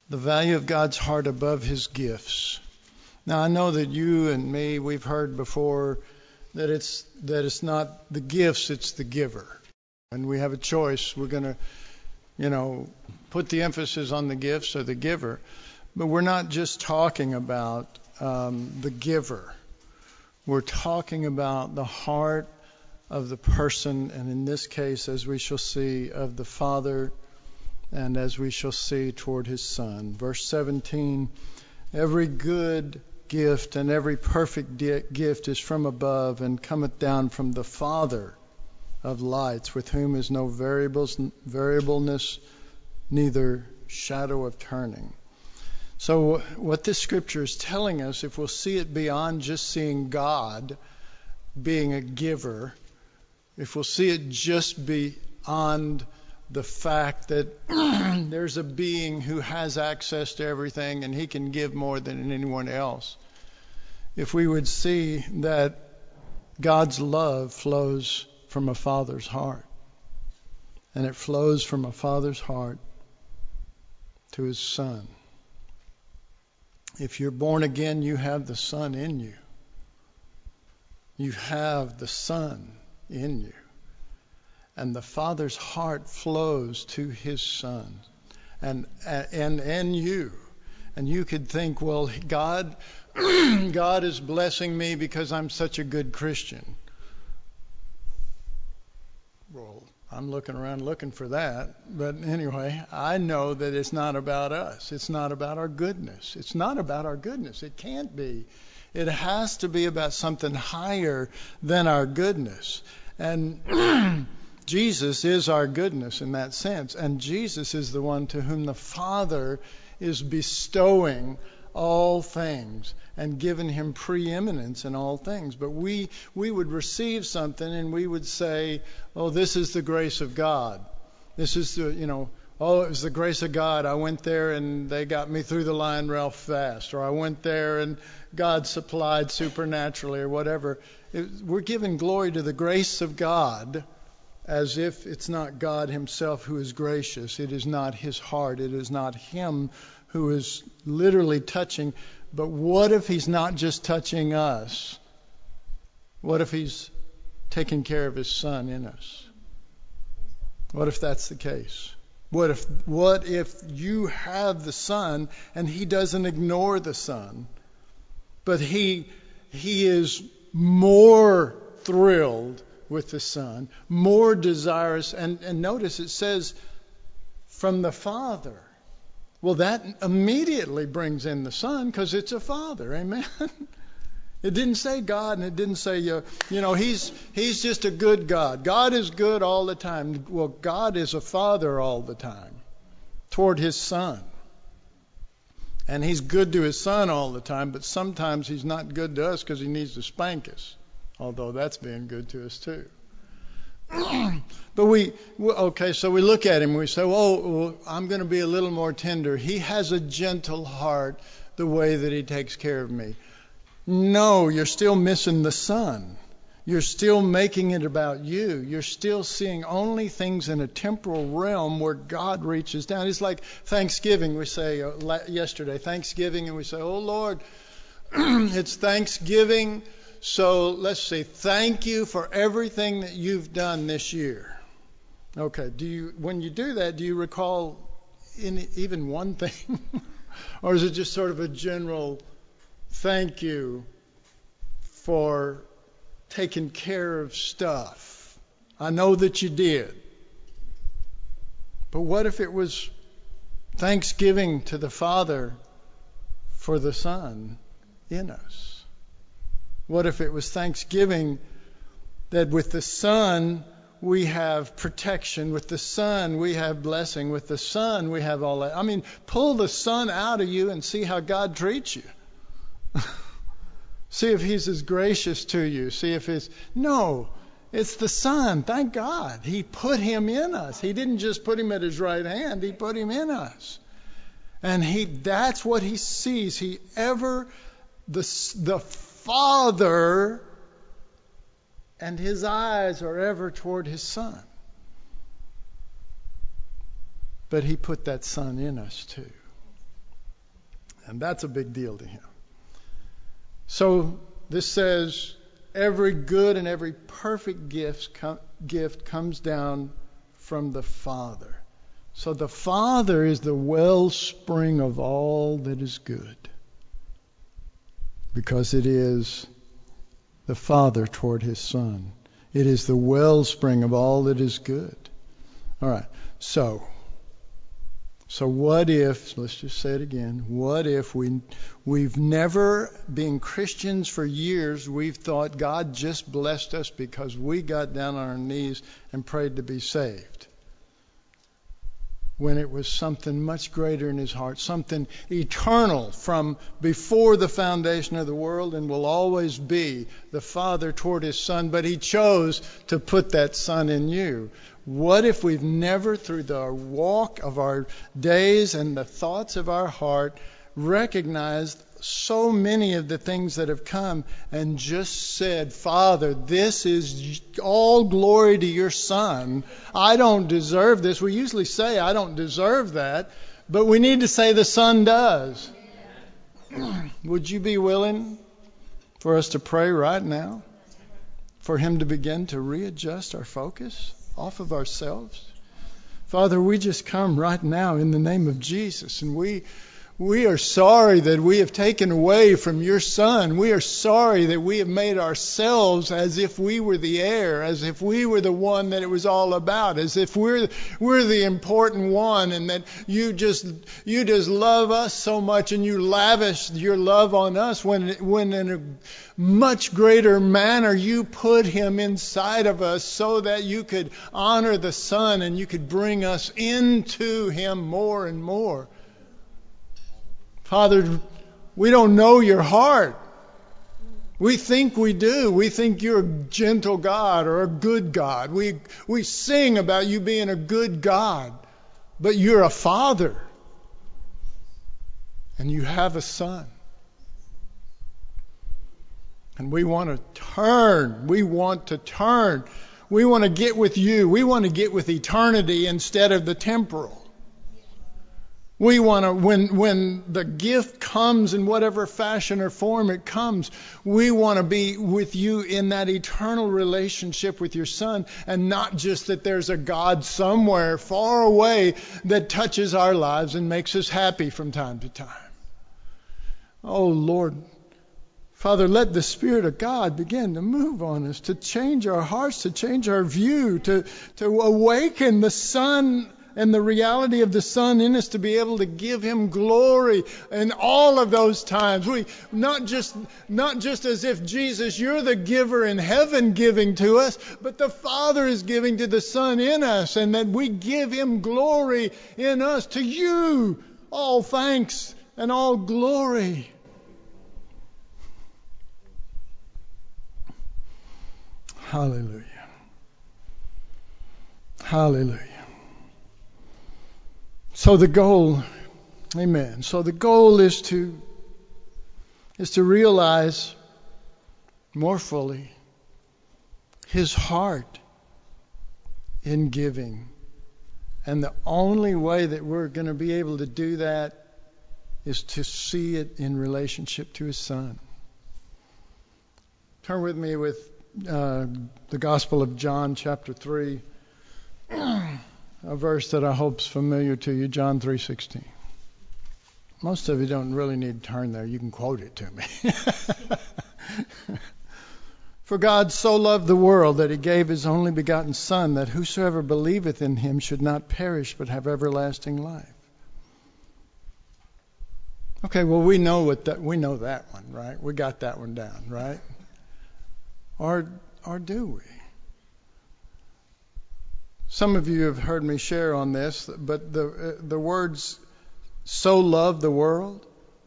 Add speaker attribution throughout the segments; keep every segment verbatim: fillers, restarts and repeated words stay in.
Speaker 1: The value of God's heart above his gifts. Now, I know that you and me, we've heard before that it's that it's not the gifts, it's the giver. And we have a choice. We're going to, you know, put the emphasis on the gifts or the giver. But we're not just talking about um, the giver. We're talking about the heart of the person, and in this case, as we shall see, of the Father, and as we shall see, toward his Son. Verse seventeen, every good gift and every perfect di- gift is from above and cometh down from the Father of lights, with whom is no variables, variableness, neither shadow of turning. So what this scripture is telling us, if we'll see it beyond just seeing God being a giver, if we'll see it just beyond the fact that there's a being who has access to everything and he can give more than anyone else, if we would see that God's love flows from a Father's heart, and it flows from a Father's heart to his Son. If you're born again, you have the Son in you. You have the Son in you. And the Father's heart flows to his Son and and and you. And you could think, well, God, God is blessing me because I'm such a good Christian. Well, I'm looking around looking for that. But anyway, I know that it's not about us. It's not about our goodness. It's not about our goodness. It can't be. It has to be about something higher than our goodness. And Jesus is our goodness in that sense. And Jesus is the one to whom the Father is bestowing all things and given him preeminence in all things. But we we would receive something and we would say, oh, this is the grace of God. This is the, you know, oh, it was the grace of God. I went there and they got me through the line real fast. Or I went there and God supplied supernaturally or whatever. It, we're giving glory to the grace of God as if it's not God himself who is gracious. It is not his heart. It is not him who is literally touching. But what if he's not just touching us? What if he's taking care of his Son in us? What if that's the case? What if what if you have the Son and he doesn't ignore the Son, but he he is more thrilled with the Son, more desirous, and, and notice it says from the Father. Well, that immediately brings in the Son because it's a Father. Amen. It didn't say God, and it didn't say, uh, you know, he's he's just a good God. God is good all the time. Well, God is a Father all the time toward his Son. And he's good to his Son all the time, but sometimes he's not good to us because he needs to spank us, although that's being good to us too. But we, okay, so we look at him and we say, oh, I'm going to be a little more tender. He has a gentle heart the way that he takes care of me. No, you're still missing the Son. You're still making it about you. You're still seeing only things in a temporal realm where God reaches down. It's like Thanksgiving. We say uh, yesterday, Thanksgiving, and we say, oh, Lord, it's Thanksgiving. So let's say thank you for everything that you've done this year. Okay, do you when you do that, do you recall in even one thing? Or is it just sort of a general thank you for taking care of stuff? I know that you did. But what if it was thanksgiving to the Father for the Son in us? What if it was thanksgiving that with the Son we have protection, with the Son we have blessing, with the Son we have all that. I mean, pull the Son out of you and see how God treats you. See if he's as gracious to you. See if he's... No, it's the Son. Thank God. He put him in us. He didn't just put him at his right hand. He put him in us. And he that's what he sees. He ever... The, the Father, and his eyes are ever toward his Son. But he put that Son in us too. And that's a big deal to him. So this says, every good and every perfect gift, com- gift comes down from the Father. So the Father is the wellspring of all that is good. Because it is the Father toward his Son. It is the wellspring of all that is good. All right. So, so what if, let's just say it again, what if we, we've never been Christians for years, we've thought God just blessed us because we got down on our knees and prayed to be saved, when it was something much greater in his heart, something eternal from before the foundation of the world and will always be the Father toward his Son, but he chose to put that Son in you. What if we've never, through the walk of our days and the thoughts of our heart, recognized so many of the things that have come and just said, Father, this is all glory to your Son. I don't deserve this. We usually say, I don't deserve that, but we need to say the Son does. Would you be willing for us to pray right now for him to begin to readjust our focus off of ourselves? Father, we just come right now in the name of Jesus, and we We are sorry that we have taken away from your Son. We are sorry that we have made ourselves as if we were the heir, as if we were the one that it was all about, as if we're we're the important one, and that you just you just love us so much and you lavish your love on us when when in a much greater manner you put him inside of us so that you could honor the Son and you could bring us into him more and more. Father, we don't know your heart. We think we do. We think you're a gentle God or a good God. We we sing about you being a good God, but you're a Father. And you have a Son. And we want to turn. We want to turn. We want to get with you. We want to get with eternity instead of the temporal. We want to, when when the gift comes in whatever fashion or form it comes, we want to be with you in that eternal relationship with your Son, and not just that there's a God somewhere far away that touches our lives and makes us happy from time to time. Oh Lord, Father, let the Spirit of God begin to move on us, to change our hearts, to change our view, to, to awaken the Son and the reality of the Son in us, to be able to give him glory in all of those times. We not just not just as if, Jesus, you're the giver in heaven giving to us, but the Father is giving to the Son in us, and that we give him glory in us. To you all thanks and all glory. Hallelujah. Hallelujah. So the goal, amen. So the goal is to is to realize more fully his heart in giving. And the only way that we're going to be able to do that is to see it in relationship to his Son. Turn with me with uh, the Gospel of John, chapter three. A verse that I hope is familiar to you, John three sixteen. Most of you don't really need to turn there. You can quote it to me. For God so loved the world that he gave his only begotten Son, that whosoever believeth in him should not perish but have everlasting life. Okay, well we know what that we know that one, right? We got that one down, right? Or or do we? Some of you have heard me share on this, but the uh, the words "so loved the world,"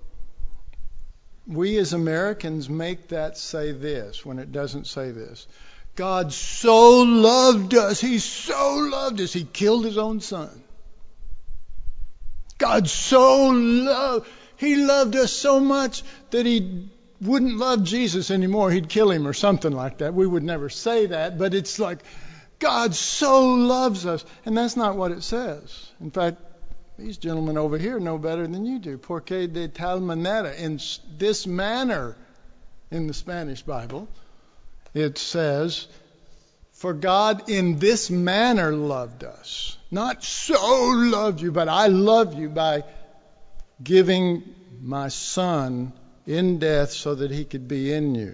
Speaker 1: we as Americans make that say this when it doesn't say this. God so loved us. He so loved us. He killed his own Son. God so loved. He loved us so much that he wouldn't love Jesus anymore. He'd kill him or something like that. We would never say that, but it's like, God so loves us. And that's not what it says. In fact, These gentlemen over here know better than you do. Porque de tal manera. In this manner, in the Spanish Bible, it says, for God in this manner loved us. Not so loved you, but I love you by giving my Son in death so that he could be in you.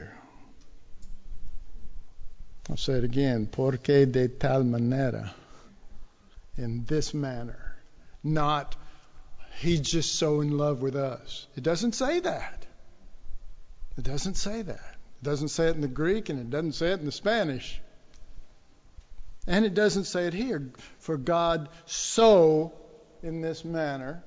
Speaker 1: I'll say it again. Porque de tal manera. In this manner. Not, he's just so in love with us. It doesn't say that. It doesn't say that. It doesn't say it in the Greek, and it doesn't say it in the Spanish. And it doesn't say it here. For God so, in this manner,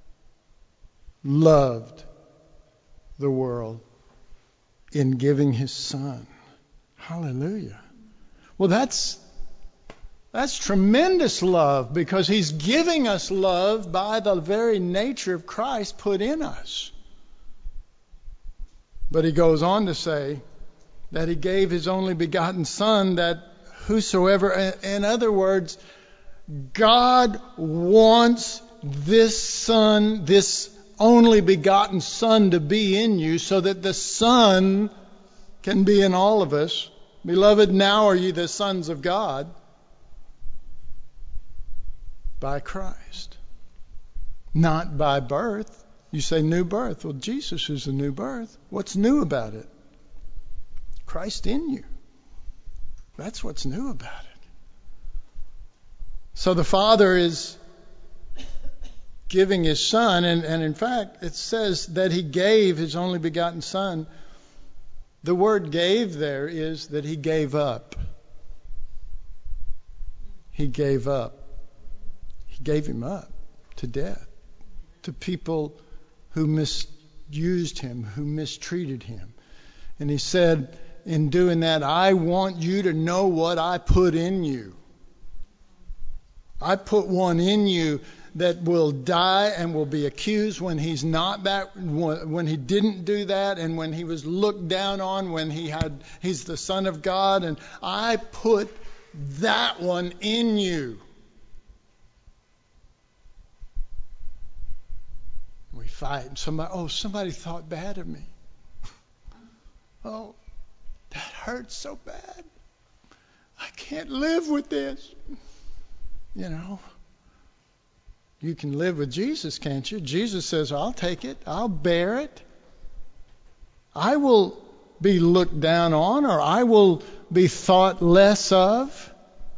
Speaker 1: loved the world in giving his Son. Hallelujah. Well, that's that's tremendous love, because he's giving us love by the very nature of Christ put in us. But he goes on to say that he gave his only begotten Son, that whosoever, in other words, God wants this Son, this only begotten Son, to be in you so that the Son can be in all of us. Beloved, now are ye the sons of God by Christ. Not by birth. You say new birth. Well, Jesus is the new birth. What's new about it? Christ in you. That's what's new about it. So the Father is giving his Son, and, and in fact, it says that he gave his only begotten Son. The word gave there is that he gave up. He gave up. He gave him up to death, to people who misused him, who mistreated him. And he said, in doing that, I want you to know what I put in you. I put one in you that will die and will be accused when he's not that, when he didn't do that, and when he was looked down on, when he had, he's the Son of God, and I put that one in you. We fight, and somebody, oh, somebody thought bad of me. Oh, that hurts so bad. I can't live with this. You know. You can live with Jesus, can't you? Jesus says, I'll take it. I'll bear it. I will be looked down on, or I will be thought less of.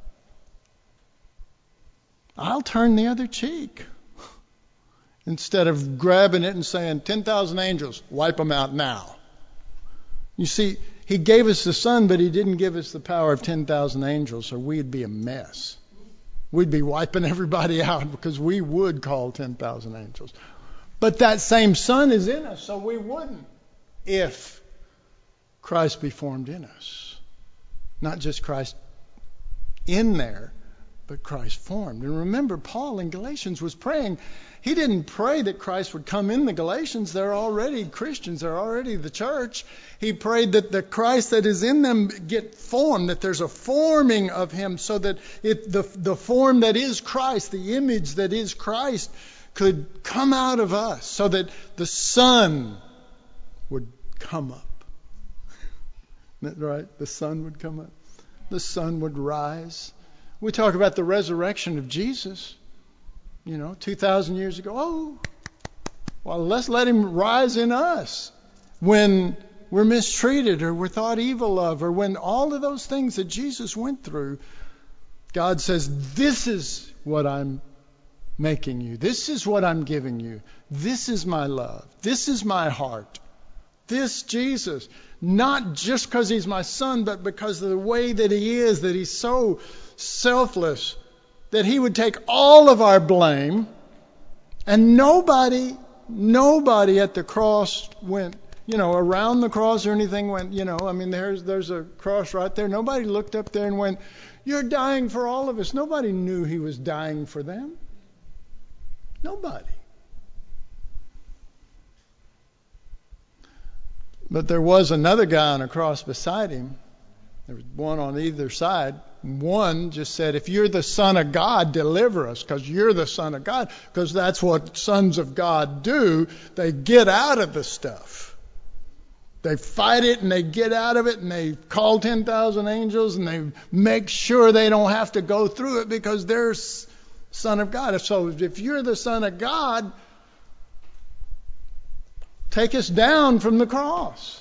Speaker 1: I'll turn the other cheek. Instead of grabbing it and saying, ten thousand angels, wipe them out now. You see, he gave us the Son, but he didn't give us the power of ten thousand angels, or we'd be a mess. We'd be wiping everybody out, because we would call ten thousand angels. But that same Son is in us, so we wouldn't, if Christ be formed in us. Not just Christ in there, but Christ formed. And remember, Paul in Galatians was praying. He didn't pray that Christ would come in the Galatians. They're already Christians. They're already the church. He prayed that the Christ that is in them get formed, that there's a forming of him, so that it, the, the form that is Christ, the image that is Christ, could come out of us, so that the Son would come up. Isn't that right? The Son would come up. The Son would rise. We talk about the resurrection of Jesus, you know, two thousand years ago. Oh, well, let's let him rise in us when we're mistreated, or we're thought evil of, or when all of those things that Jesus went through. God says, this is what I'm making you. This is what I'm giving you. This is my love. This is my heart. This Jesus, not just because he's my Son, but because of the way that he is, that he's so selfless, that he would take all of our blame, and nobody, nobody at the cross went, you know, around the cross or anything went, you know, I mean, there's there's a cross right there. Nobody looked up there and went, you're dying for all of us. Nobody knew he was dying for them. Nobody. But there was another guy on a cross beside him. There was one on either side. One just said, if you're the Son of God, deliver us, because you're the Son of God, because that's what sons of God do. They get out of the stuff. They fight it and they get out of it, and they call ten thousand angels, and they make sure they don't have to go through it because they're Son of God. So if you're the Son of God, take us down from the cross.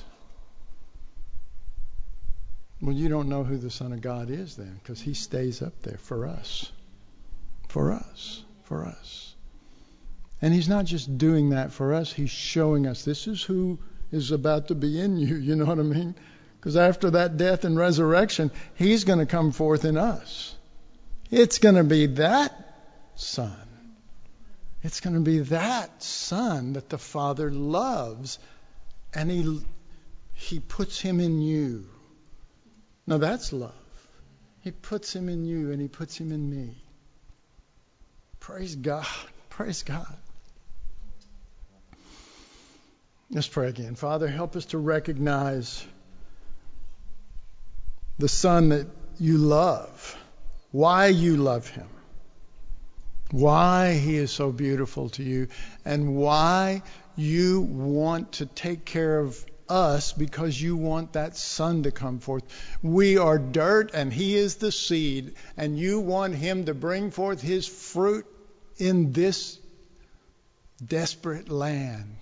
Speaker 1: Well, you don't know who the Son of God is then, because he stays up there for us. For us. For us. And he's not just doing that for us. He's showing us this is who is about to be in you. You know what I mean? Because after that death and resurrection, he's going to come forth in us. It's going to be that Son. It's going to be that Son that the Father loves. And he, he puts him in you. Now that's love. He puts him in you and he puts him in me. Praise God. Praise God. Let's pray again. Father, help us to recognize the Son that you love. Why you love him. Why he is so beautiful to you. And why you want to take care of us, because you want that Son to come forth. We are dirt and he is the seed, and you want him to bring forth his fruit in this desperate land.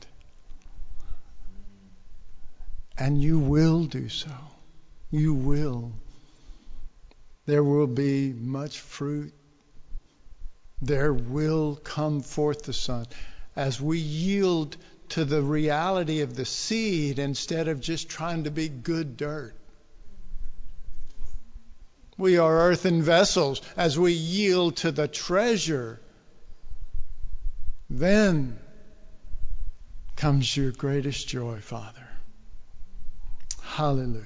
Speaker 1: And you will do so. You will. There will be much fruit. There will come forth the Son as we yield to the reality of the seed instead of just trying to be good dirt. We are earthen vessels. As we yield to the treasure, then comes your greatest joy, Father. Hallelujah.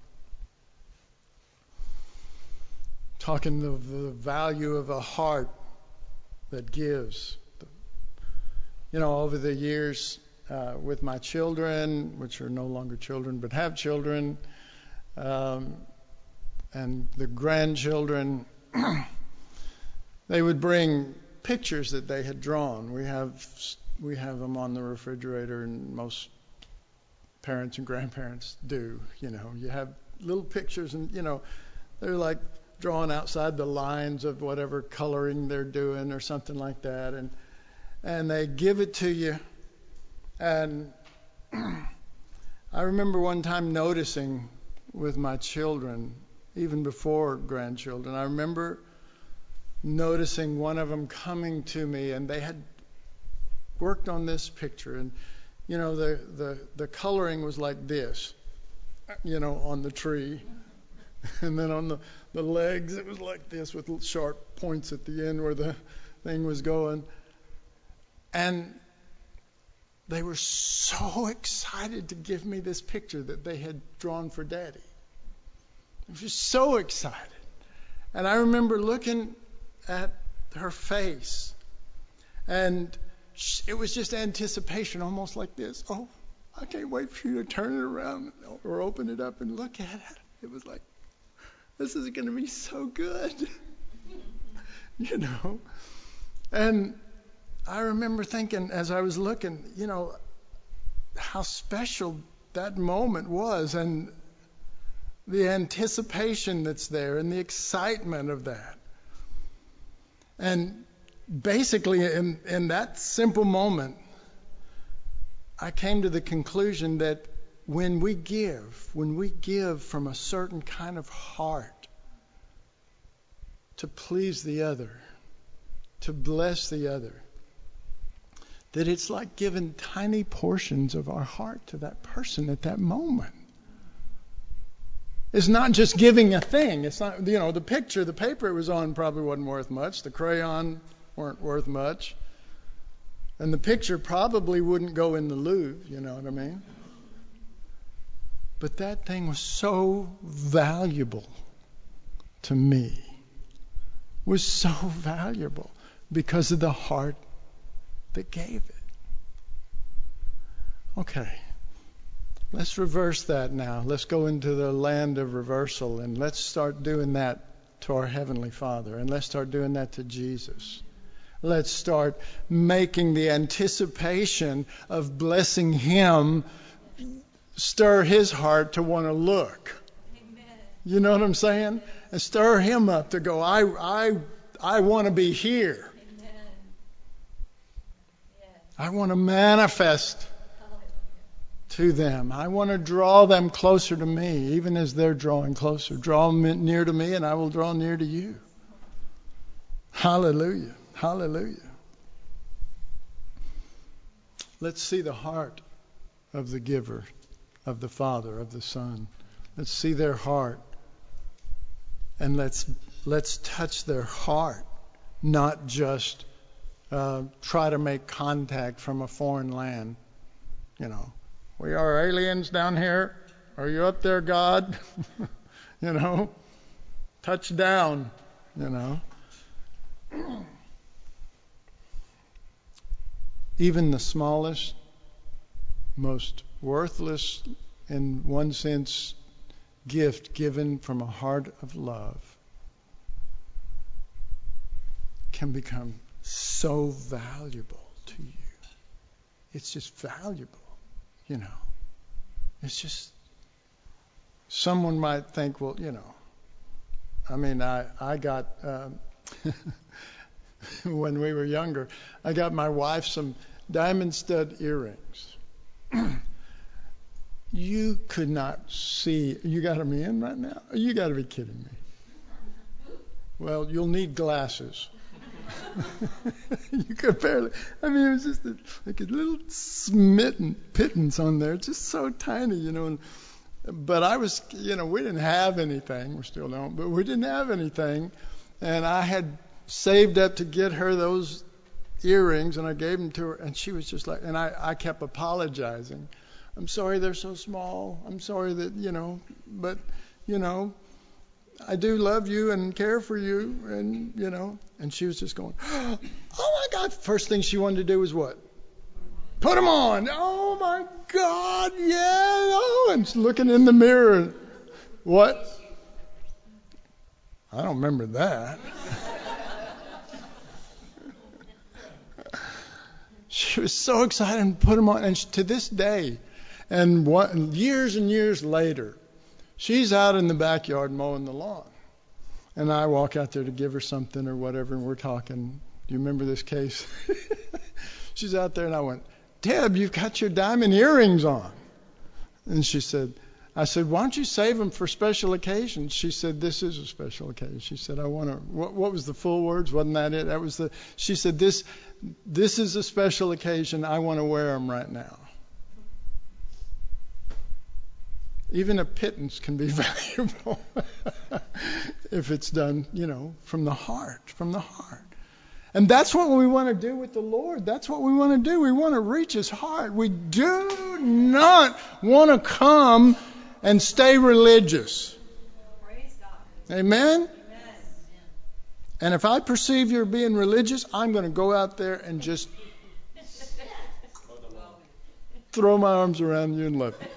Speaker 1: Talking of the value of a heart that gives. You know, over the years, Uh, with my children, which are no longer children, but have children, um, and the grandchildren, they would bring pictures that they had drawn. We have we have them on the refrigerator, and most parents and grandparents do. You know, you have little pictures, and you know, they're like drawn outside the lines of whatever coloring they're doing or something like that, and and they give it to you. And I remember one time noticing with my children, even before grandchildren, I remember noticing one of them coming to me, and they had worked on this picture, and you know, the the, the coloring was like this, you know, on the tree, and then on the, the legs it was like this with sharp points at the end where the thing was going. And they were so excited to give me this picture that they had drawn for Daddy. They were just so excited. And I remember looking at her face, and it was just anticipation, almost like this. Oh, I can't wait for you to turn it around or open it up and look at it. It was like, this is going to be so good. You know? And I remember thinking as I was looking, you know, how special that moment was, and the anticipation that's there and the excitement of that. And basically in, in that simple moment, I came to the conclusion that when we give, when we give from a certain kind of heart to please the other, to bless the other, that it's like giving tiny portions of our heart to that person at that moment. It's not just giving a thing. It's not, you know, the picture, the paper it was on probably wasn't worth much. The crayon weren't worth much. And the picture probably wouldn't go in the Louvre, you know what I mean? But that thing was so valuable to me. Was so valuable because of the heart that gave it. Okay. Let's reverse that now. Let's go into the land of reversal, and let's start doing that to our Heavenly Father, and let's start doing that to Jesus. Let's start making the anticipation of blessing Him stir His heart to want to look. Amen. You know what I'm saying? And stir Him up to go, I I I want to be here. Amen. Yes. I want to manifest to them. I want to draw them closer to me, even as they're drawing closer. Draw them near to me, and I will draw near to you. Hallelujah. Hallelujah. Let's see the heart of the giver, of the Father, of the Son. Let's see their heart. And let's let's touch their heart, not just uh, try to make contact from a foreign land. You know, we are aliens down here. Are you up there, God? You know, touch down, you know. Even the smallest, most worthless, in one sense, gift given from a heart of love can become so valuable to you. It's just valuable, you know. It's just, someone might think, well, you know, I mean, I, I got, uh, when we were younger, I got my wife some diamond stud earrings. You could not see. You got them in right now? You got to be kidding me. Well, you'll need glasses. You could barely. I mean, it was just a, like a little smitten pittance on there, just so tiny, you know. And, but I was, you know, we didn't have anything. We still don't, but we didn't have anything. And I had saved up to get her those earrings, and I gave them to her, and she was just like, and I, I kept apologizing. I'm sorry they're so small. I'm sorry that, you know, but, you know, I do love you and care for you, and, you know. And she was just going, oh, my God. First thing she wanted to do was what? Put them on. Oh, my God, yeah. Oh, and looking in the mirror. What? I don't remember that. She was so excited and put them on. And to this day, and one, years and years later, she's out in the backyard mowing the lawn. And I walk out there to give her something or whatever, and we're talking. Do you remember this case? She's out there, and I went, Deb, you've got your diamond earrings on. And she said, I said, why don't you save them for special occasions? She said, this is a special occasion. She said, I want to, what, what was the full words? Wasn't that it? That was the, she said, this, this is a special occasion. I want to wear them right now. Even a pittance can be valuable if it's done, you know, from the heart, from the heart. And that's what we want to do with the Lord. That's what we want to do. We want to reach His heart. We do not want to come and stay religious. Praise God. Amen? Amen? And if I perceive you're being religious, I'm going to go out there and just throw my arms around you and love you.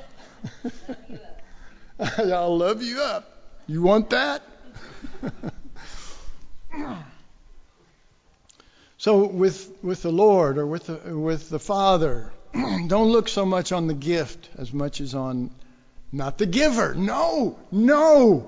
Speaker 1: I'll love you up. You want that? So with with the Lord or with the, with the Father, don't look so much on the gift as much as on not the giver. No, no.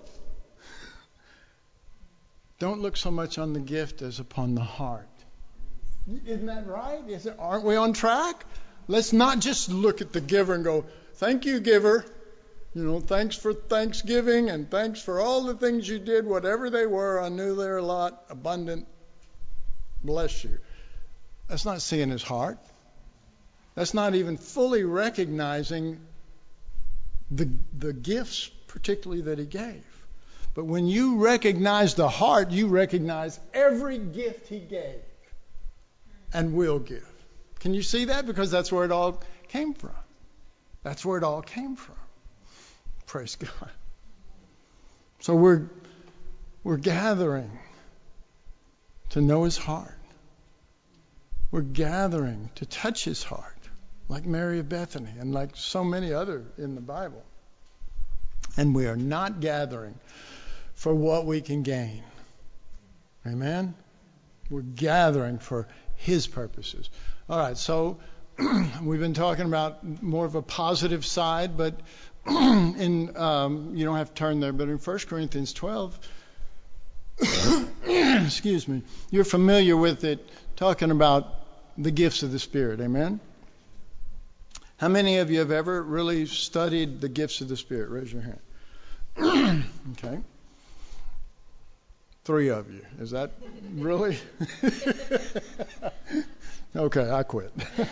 Speaker 1: Don't look so much on the gift as upon the heart. Isn't that right? Is it, aren't we on track? Let's not just look at the giver and go, thank you, giver. You know, thanks for Thanksgiving and thanks for all the things you did, whatever they were. I knew they were a lot, abundant. Bless you. That's not seeing His heart. That's not even fully recognizing the the gifts, particularly that He gave. But when you recognize the heart, you recognize every gift He gave and will give. Can you see that? Because that's where it all came from. That's where it all came from. Praise God. So we're we're gathering to know His heart. We're gathering to touch His heart, like Mary of Bethany and like so many other in the Bible. And we are not gathering for what we can gain. Amen? We're gathering for His purposes. All right, so we've been talking about more of a positive side, but in um, you don't have to turn there, but in First Corinthians twelve, excuse me, you're familiar with it, talking about the gifts of the Spirit. Amen? How many of you have ever really studied the gifts of the Spirit? Raise your hand. Okay. Three of you. Is that really? Okay, I quit.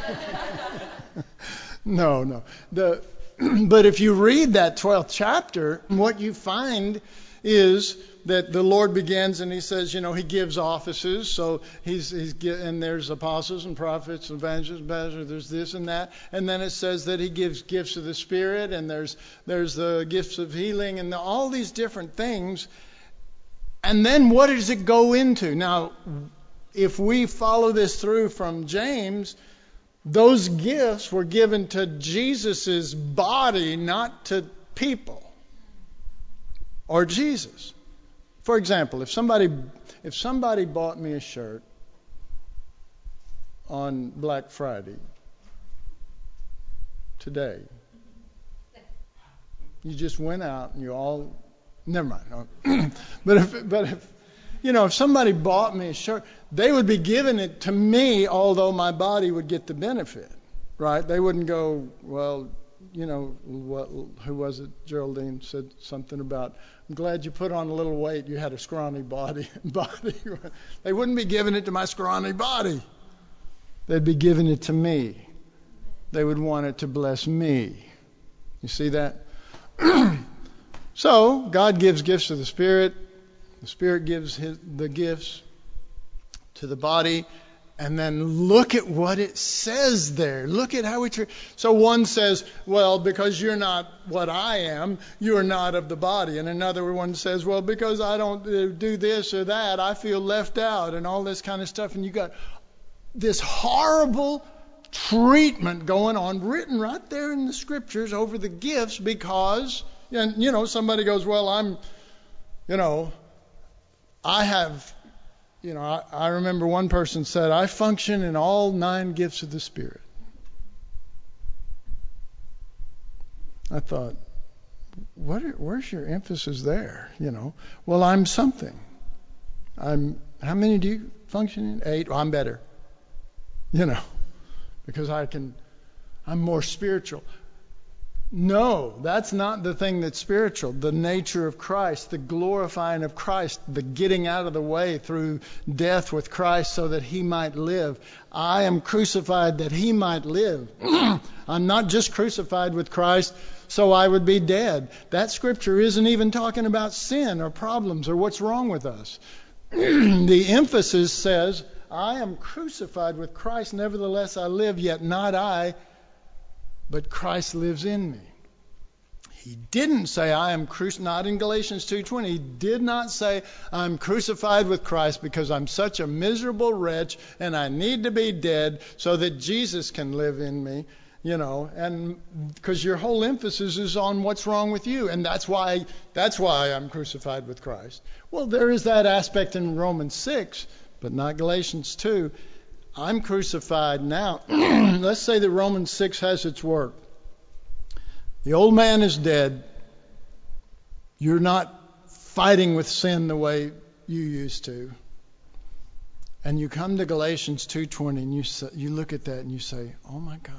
Speaker 1: no, no. The, but if you read that twelfth chapter, what you find is that the Lord begins and He says, you know, He gives offices. So he's, he's and there's apostles and prophets, evangelists, pastors, there's this and that. And then it says that He gives gifts of the Spirit, and there's there's the gifts of healing, and the, all these different things. And then what does it go into? Now, if we follow this through from James, those gifts were given to Jesus' body, not to people or Jesus. For example, if somebody if somebody bought me a shirt on Black Friday today, you just went out and you all never mind. but if but if you know if somebody bought me a shirt, they would be giving it to me, although my body would get the benefit, right? They wouldn't go, well, you know, what, who was it? Geraldine said something about, I'm glad you put on a little weight. You had a scrawny body. body. They wouldn't be giving it to my scrawny body. They'd be giving it to me. They would want it to bless me. You see that? So, God gives gifts to the Spirit. The Spirit gives his, the gifts to the body. And then look at what it says there. Look at how it... So one says, well, because you're not what I am, you are not of the body. And another one says, well, because I don't do this or that, I feel left out, and all this kind of stuff. And you got this horrible treatment going on, written right there in the Scriptures over the gifts, because, and you know, somebody goes, well, I'm, you know, I have... You know, I, I remember one person said, I function in all nine gifts of the Spirit. I thought, what? Are, where's your emphasis there? You know, well, I'm something. I'm. How many do you function in? Eight. Well, I'm better. You know, because I can. I'm more spiritual. No, that's not the thing that's spiritual. The nature of Christ, the glorifying of Christ, the getting out of the way through death with Christ so that He might live. I am crucified that He might live. I'm not just crucified with Christ so I would be dead. That scripture isn't even talking about sin or problems or what's wrong with us. The emphasis says, I am crucified with Christ, nevertheless I live, yet not I, but Christ lives in me. He didn't say, I am crucified, not in Galatians two twenty. He did not say, I'm crucified with Christ because I'm such a miserable wretch and I need to be dead so that Jesus can live in me, you know, and because your whole emphasis is on what's wrong with you. And that's why, that's why I'm crucified with Christ. Well, there is that aspect in Romans six, but not Galatians two. I'm crucified now. Let's say that Romans six has its work. The old man is dead. You're not fighting with sin the way you used to. And you come to Galatians two twenty and you say, you look at that and you say, oh my God.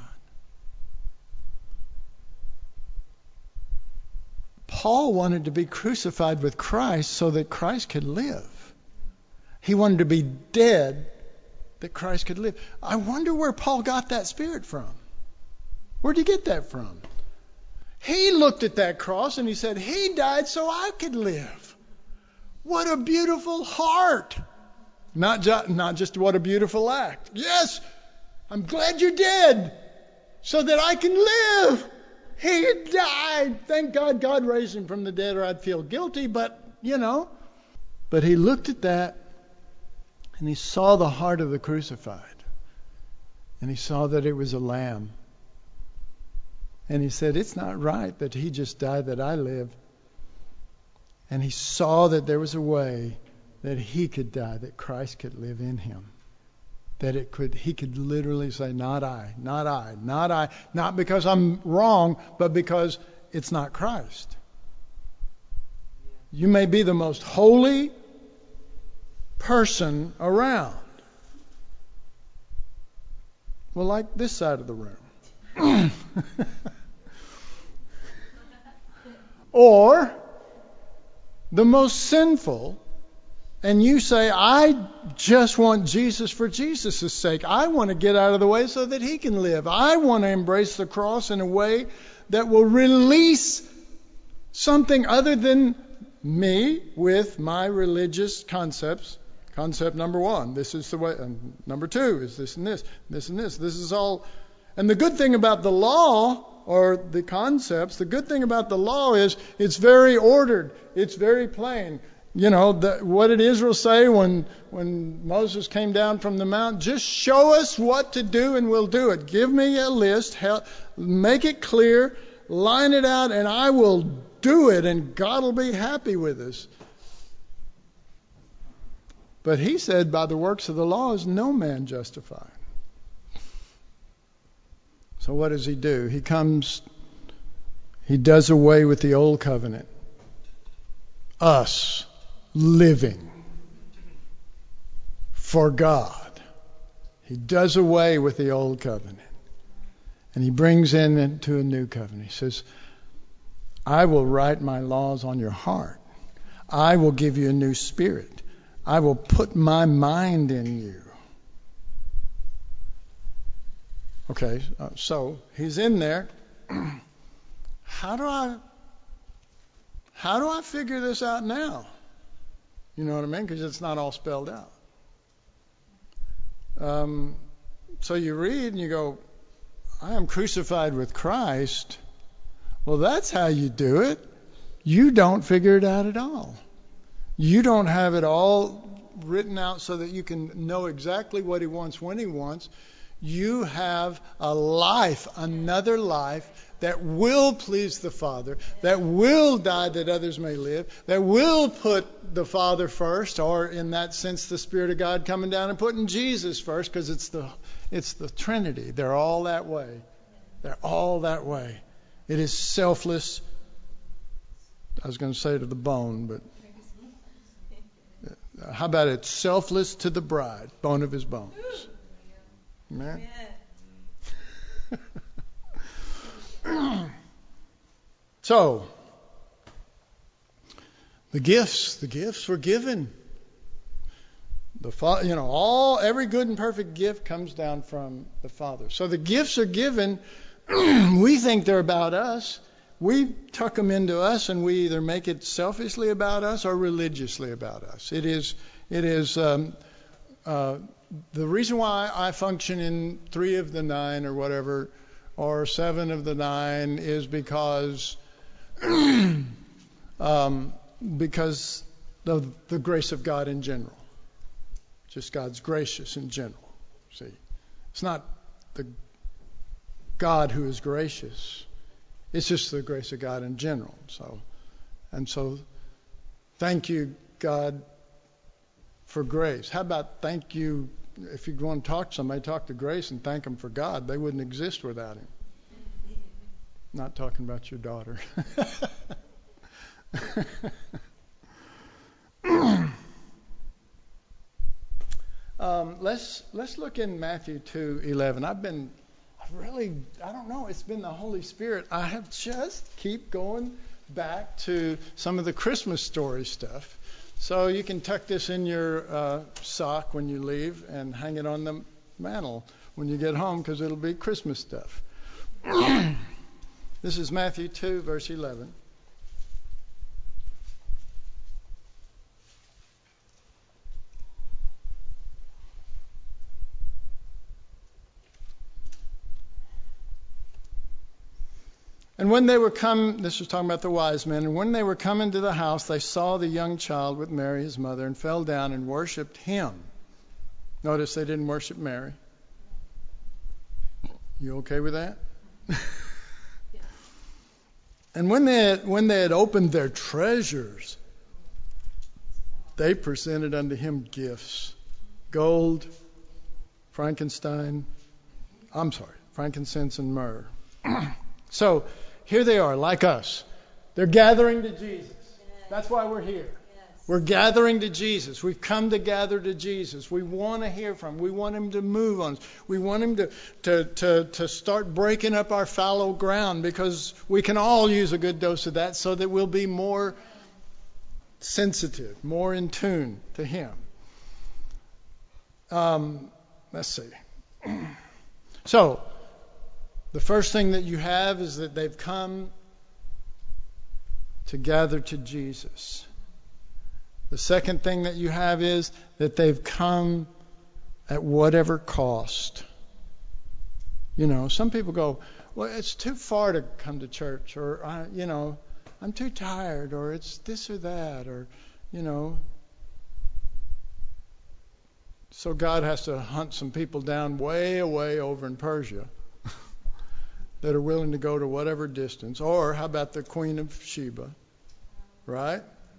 Speaker 1: Paul wanted to be crucified with Christ so that Christ could live. He wanted to be dead that Christ could live. I wonder where Paul got that spirit from. Where'd he get that from? He looked at that cross and he said, He died so I could live. What a beautiful heart. Not, ju- not just what a beautiful act. Yes, I'm glad you're dead so that I can live. He died. Thank God God raised him from the dead or I'd feel guilty, but, you know. But he looked at that and he saw the heart of the crucified. And he saw that it was a lamb. And he said, it's not right that he just died that I live. And he saw that there was a way that he could die, that Christ could live in him. That it could, he could literally say, not I, not I, not I, not because I'm wrong, but because it's not Christ. You may be the most holy person around. Well, like this side of the room. Or the most sinful, and you say, I just want Jesus for Jesus' sake. I want to get out of the way so that he can live. I want to embrace the cross in a way that will release something other than me with my religious concepts. Concept number one, this is the way. And number two is this and this, this and this. This is all. And the good thing about the law, or the concepts, the good thing about the law is it's very ordered. It's very plain. You know, the, what did Israel say when when Moses came down from the mount? Just show us what to do and we'll do it. Give me a list, help, make it clear, line it out, and I will do it, and God will be happy with us. But he said, by the works of the law is no man justified. So what does he do? He comes, he does away with the old covenant. Us living for God. He does away with the old covenant. And he brings in into a new covenant. He says, I will write my laws on your heart. I will give you a new spirit. I will put my mind in you. Okay, uh, so he's in there. How do I how do I figure this out now? You know what I mean? Because it's not all spelled out. Um, so you read and you go, I am crucified with Christ. Well, that's how you do it. You don't figure it out at all. You don't have it all written out so that you can know exactly what he wants when he wants. You have a life, another life that will please the Father, that will die that others may live, that will put the Father first, or in that sense the Spirit of God coming down and putting Jesus first, because it's the it's the Trinity. They're all that way. They're all that way. It is selfless. I was going to say to the bone, but how about it? Selfless to the bride, bone of his bones. Amen. So, the gifts, the gifts were given. The fa- you know, all every good and perfect gift comes down from the Father. So the gifts are given. We think they're about us. We tuck them into us, and we either make it selfishly about us or religiously about us. It is, it is um, uh, the reason why I function in three of the nine or whatever, or seven of the nine, is because um, because of the grace of God in general. Just God's gracious in general. See, it's not the God who is gracious. It's just the grace of God in general. So, and so, thank you, God, for grace. How about thank you? If you want to talk to somebody, talk to grace and thank them for God. They wouldn't exist without him. Not talking about your daughter. um, let's let's look in Matthew two eleven. I've been I've really I don't know. It's been the Holy Spirit. I have just keep going back to some of the Christmas story stuff. So you can tuck this in your uh, sock when you leave and hang it on the mantle when you get home, because it'll be Christmas stuff. This is Matthew two, verse eleven. And when they were come, this was talking about the wise men, and when they were come into the house, they saw the young child with Mary, his mother, and fell down and worshipped him. Notice they didn't worship Mary. You okay with that? And when they had, when they had opened their treasures, they presented unto him gifts, gold, Frankenstein, I'm sorry, frankincense and myrrh. So here they are, like us. They're gathering to Jesus. That's why we're here. We're gathering to Jesus. We've come to gather to Jesus. We want to hear from him. We want him to move on us. We want him to, to, to, to start breaking up our fallow ground, because we can all use a good dose of that so that we'll be more sensitive, more in tune to him. Um, let's see. So, the first thing that you have is that they've come to gather to Jesus. The second thing that you have is that they've come at whatever cost. You know, some people go, well, it's too far to come to church, or, I, you know, I'm too tired, or it's this or that, or, you know. So God has to hunt some people down way away over in Persia that are willing to go to whatever distance. Or how about the Queen of Sheba, right?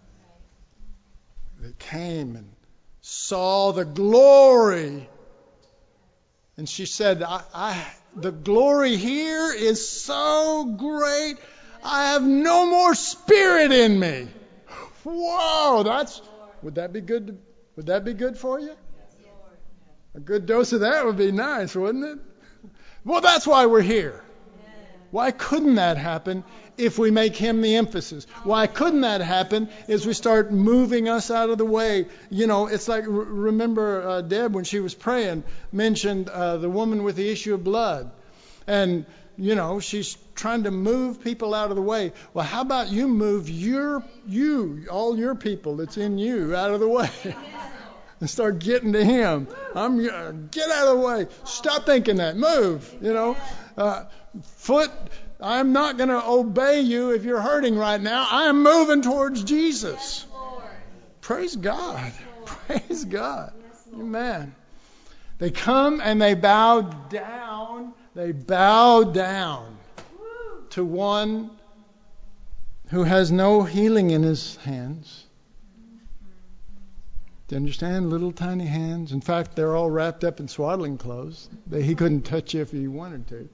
Speaker 1: They came and saw the glory. And she said, I, I, the glory here is so great, I have no more spirit in me. Whoa, that's, would that be good? To, would that be good for you? A good dose of that would be nice, wouldn't it? Well, that's why we're here. Why couldn't that happen if we make him the emphasis? Why couldn't that happen as we start moving us out of the way? You know, it's like, remember uh, Deb, when she was praying, mentioned uh, the woman with the issue of blood. And, you know, she's trying to move people out of the way. Well, how about you move your, you, all your people that's in you out of the way? And start getting to him. I'm uh, get out of the way. Stop thinking that. Move. You know, uh, foot. I'm not going to obey you if you're hurting right now. I'm moving towards Jesus. Praise God. Praise God. Amen. They come and they bow down. They bow down to one who has no healing in his hands. Do you understand? Little tiny hands. In fact, they're all wrapped up in swaddling clothes. They, he couldn't touch you if he wanted to.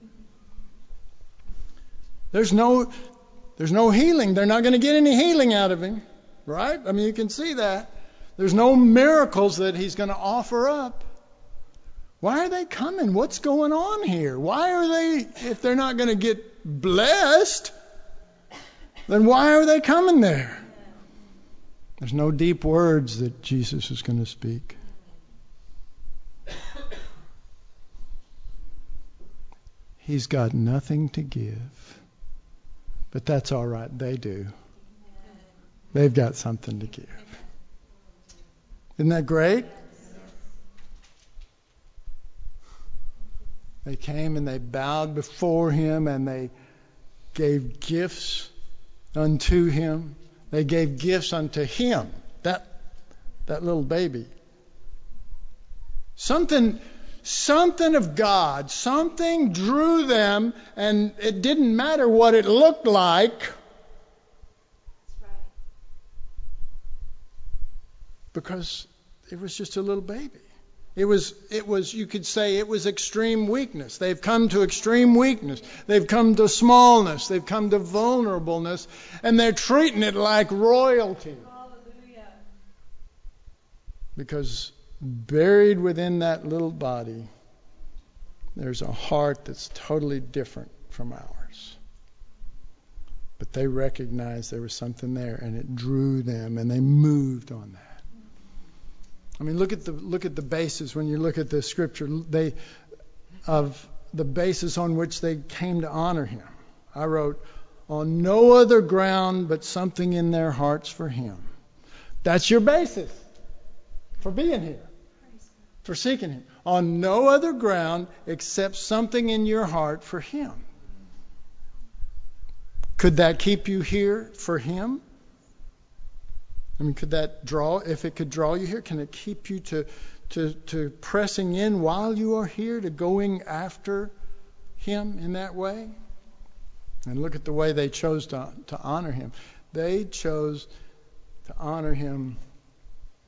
Speaker 1: There's no, there's no healing. They're not going to get any healing out of him, right? I mean, you can see that. There's no miracles that he's going to offer up. Why are they coming? What's going on here? Why are they, if they're not going to get blessed, then why are they coming there? There's no deep words that Jesus is going to speak. He's got nothing to give. But that's all right. They do. They've got something to give. Isn't that great? They came and they bowed before him and they gave gifts unto him. They gave gifts unto him, that that little baby. Something, something of God, something drew them, and it didn't matter what it looked like. That's right. Because it was just a little baby. It was, it was, you could say it was extreme weakness. They've come to extreme weakness. They've come to smallness. They've come to vulnerableness. And they're treating it like royalty. Hallelujah. Because buried within that little body, there's a heart that's totally different from ours. But they recognized there was something there, and it drew them, and they moved on that. I mean, look at the look at the basis when you look at the scripture. They of the basis on which they came to honor him. I wrote, on no other ground but something in their hearts for him. That's your basis for being here, for seeking him. On no other ground except something in your heart for him. Could that keep you here for him? I mean, could that draw, if it could draw you here, can it keep you to, to, to pressing in while you are here, to going after him in that way? And look at the way they chose to, to honor him. They chose to honor him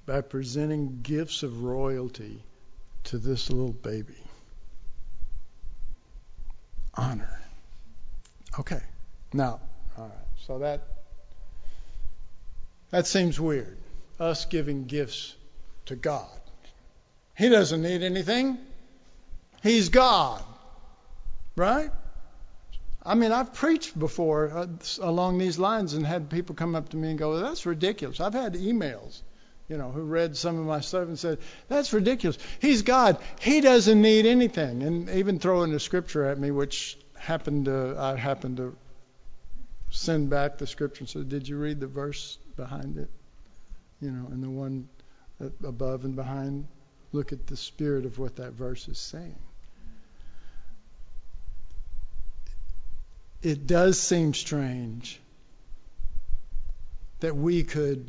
Speaker 1: by presenting gifts of royalty to this little baby. Honor. Okay. Now, all right. So that that seems weird. Us giving gifts to God. He doesn't need anything. He's God. Right? I mean, I've preached before uh, along these lines and had people come up to me and go, well, that's ridiculous. I've had emails, you know, who read some of my stuff and said, that's ridiculous. He's God. He doesn't need anything. And even throwing the scripture at me, which happened to, I happened to send back the scripture and said, did you read the verse behind it? You know, and the one above and behind. Look at the spirit of what that verse is saying. It does seem strange that we could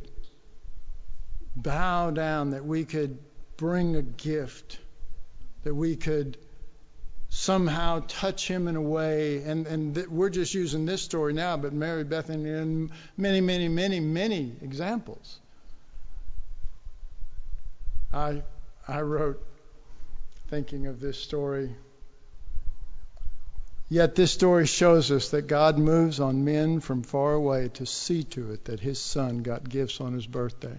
Speaker 1: bow down, that we could bring a gift, that we could somehow touch him in a way, and, and th- we're just using this story now, but Mary, Bethany, and many, many, many, many examples. I I wrote, thinking of this story, yet this story shows us that God moves on men from far away to see to it that his son got gifts on his birthday.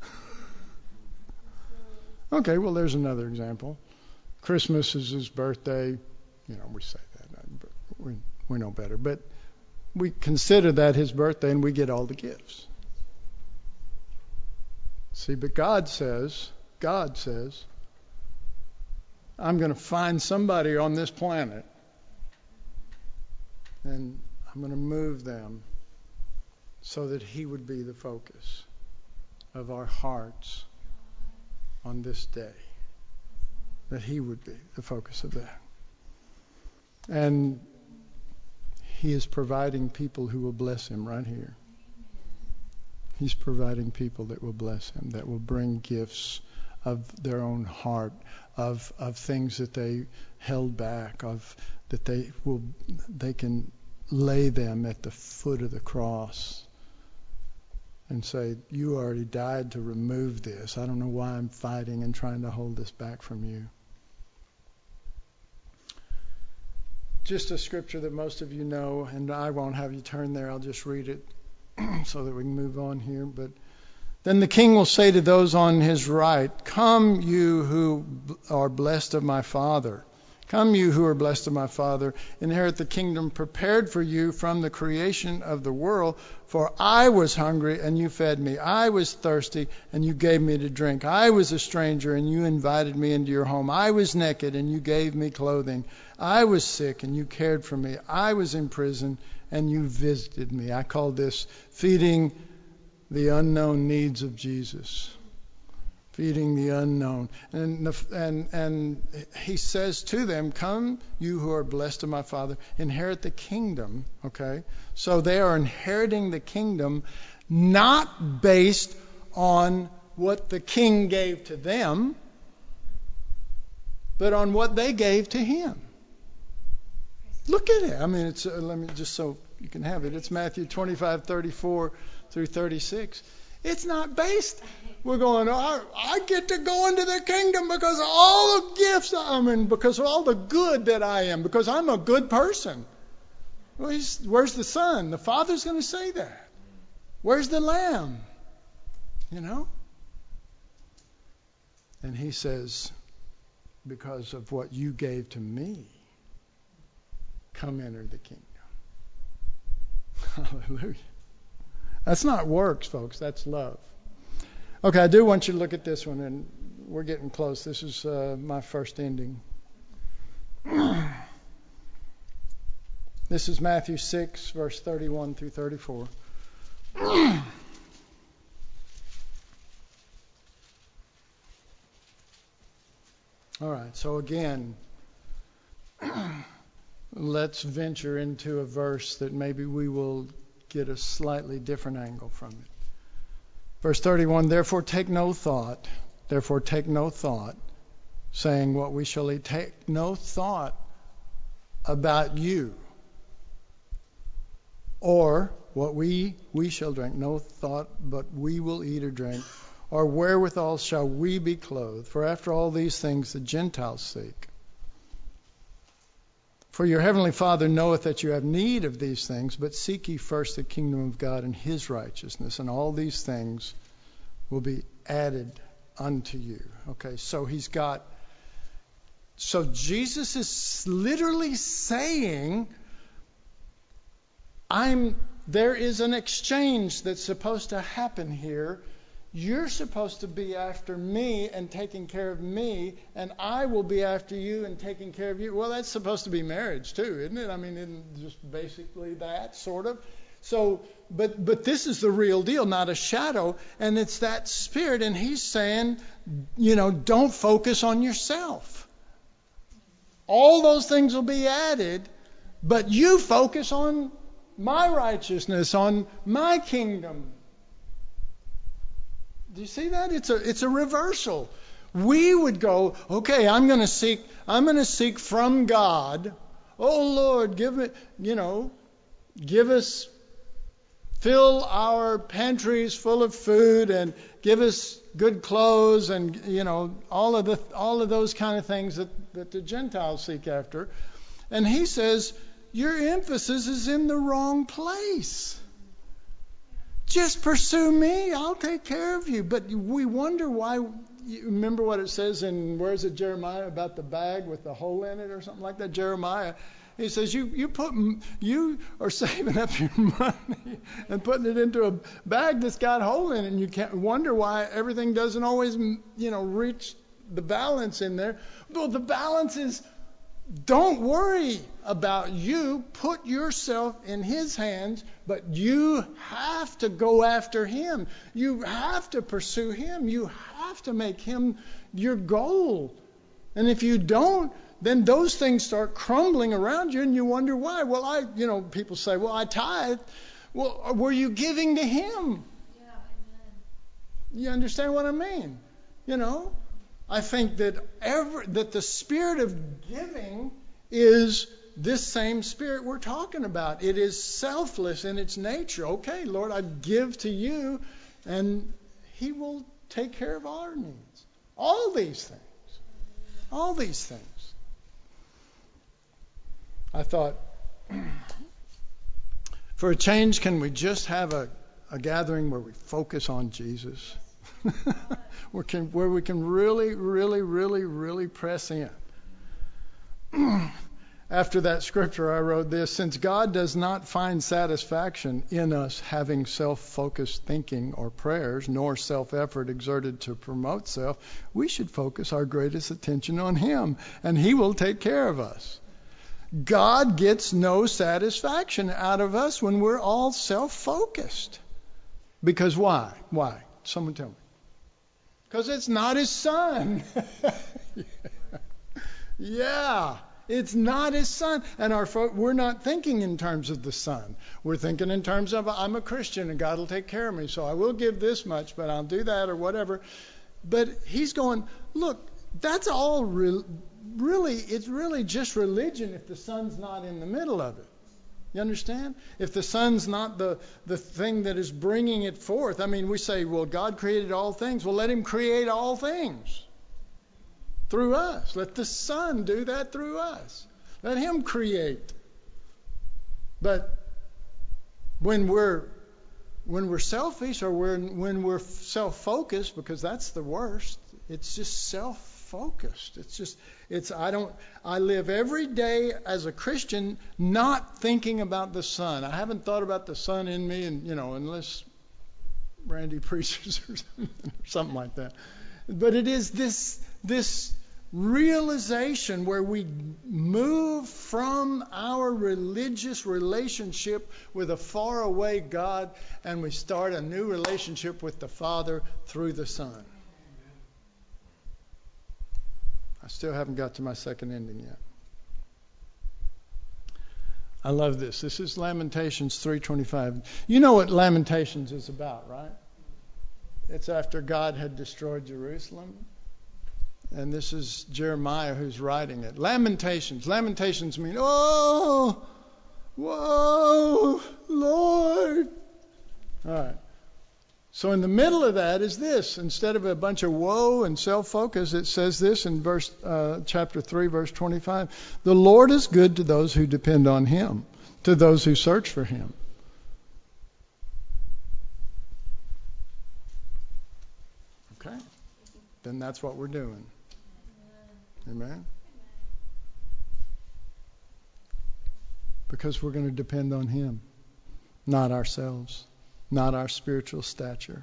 Speaker 1: Okay, well, there's another example. Christmas is his birthday. You know, we say that, but we, we know better. But we consider that his birthday and we get all the gifts. See, but God says, God says, I'm going to find somebody on this planet and I'm going to move them so that he would be the focus of our hearts on this day. That he would be the focus of that. And he is providing people who will bless him right here. He's providing people that will bless him, that will bring gifts of their own heart, of of things that they held back, of that they will they can lay them at the foot of the cross and say, you already died to remove this. I don't know why I'm fighting and trying to hold this back from you. Just a scripture that most of you know, and I won't have you turn there. I'll just read it so that we can move on here. But then the king will say to those on his right, come you who are blessed of my Father. Come you who are blessed of my Father, inherit the kingdom prepared for you from the creation of the world. For I was hungry and you fed me. I was thirsty and you gave me to drink. I was a stranger and you invited me into your home. I was naked and you gave me clothing. I was sick and you cared for me. I was in prison and you visited me. I call this feeding the unknown needs of Jesus. Feeding the unknown. And, and and he says to them, come you who are blessed of my Father, inherit the kingdom. Okay? So they are inheriting the kingdom not based on what the king gave to them, but on what they gave to him. Look at it. I mean, it's uh, let me just so you can have it. It's Matthew twenty-five, thirty-four through thirty-six. It's not based. We're going, I, I get to go into the kingdom because of all the gifts I'm in, because of all the good that I am, because I'm a good person. Well, he's, where's the Son? The Father's going to say that. Where's the Lamb? You know? And he says, because of what you gave to me, come enter the kingdom. Hallelujah. That's not works, folks. That's love. Okay, I do want you to look at this one, and we're getting close. This is uh, my first ending. This is Matthew six, verse thirty-one through thirty-four. All right, so again, let's venture into a verse that maybe we will get a slightly different angle from it. Verse thirty-one, therefore take no thought, therefore take no thought, saying what we shall eat. Take no thought about you, or what we we shall drink. No thought, but we will eat or drink, or wherewithal shall we be clothed? For after all these things the Gentiles seek. For your heavenly Father knoweth that you have need of these things, but seek ye first the kingdom of God and his righteousness, and all these things will be added unto you. Okay, so he's got, so Jesus is literally saying, I'm, there is an exchange that's supposed to happen here. You're supposed to be after me and taking care of me, and I will be after you and taking care of you. Well, that's supposed to be marriage too, isn't it? I mean, isn't just basically that, sort of. So, but but this is the real deal, not a shadow, and it's that spirit. And he's saying, you know, don't focus on yourself. All those things will be added, but you focus on my righteousness, on my kingdom. Do you see that? It's a it's a reversal. We would go, okay, I'm going to seek I'm going to seek from God. Oh Lord, give me, you know, give us, fill our pantries full of food and give us good clothes and, you know, all of the all of those kind of things that, that the Gentiles seek after. And he says, your emphasis is in the wrong place. Just pursue me. I'll take care of you. But we wonder why. You remember what it says in, where is it, Jeremiah, about the bag with the hole in it or something like that? Jeremiah. He says, you you put you are saving up your money and putting it into a bag that's got a hole in it, and you can't wonder why everything doesn't always, you know, reach the balance in there. Well, the balance is, don't worry about you. Put yourself in his hands, but you have to go after him. You have to pursue him. You have to make him your goal. And if you don't, then those things start crumbling around you and you wonder why. Well, I, you know, people say, well, I tithe. Well, were you giving to him?
Speaker 2: Yeah, amen.
Speaker 1: You understand what I mean? You know? I think that every, that the spirit of giving is this same spirit we're talking about. It is selfless in its nature. Okay, Lord, I give to you, and he will take care of our needs. All these things. All these things. I thought, for a change, can we just have a, a gathering where we focus on Jesus? where, can, where we can really, really, really, really press in. After that scripture, I wrote this: since God does not find satisfaction in us having self-focused thinking or prayers, nor self-effort exerted to promote self, we should focus our greatest attention on him, and he will take care of us. God gets no satisfaction out of us when we're all self-focused. Because why? Why? Someone tell me. Because it's not his son. Yeah, it's not his son. And our fo- we're not thinking in terms of the son. We're thinking in terms of, I'm a Christian and God will take care of me, so I will give this much, but I'll do that or whatever. But he's going, look, that's all re- really, it's really just religion if the son's not in the middle of it. You understand? If the son's not the, the thing that is bringing it forth. I mean, we say, well, God created all things. Well, let him create all things through us. Let the son do that through us. Let him create. But when we're when we're selfish, or when, when we're self-focused, because that's the worst, it's just self-focused. It's just, it's, I don't, I live every day as a Christian not thinking about the Son. I haven't thought about the Son in me, and, you know, unless Randy preaches or something, or something like that. But it is this, this realization where we move from our religious relationship with a faraway God, and we start a new relationship with the Father through the Son. I still haven't got to my second ending yet. I love this. This is Lamentations three twenty-five. You know what Lamentations is about, right? It's after God had destroyed Jerusalem. And this is Jeremiah who's writing it. Lamentations. Lamentations mean, oh, whoa, Lord. All right. So in the middle of that is this. Instead of a bunch of woe and self-focus, it says this in verse uh, chapter three, verse twenty-five. The Lord is good to those who depend on him, to those who search for him. Okay? Then that's what we're doing. Amen? Because we're going to depend on him, not ourselves, not our spiritual stature.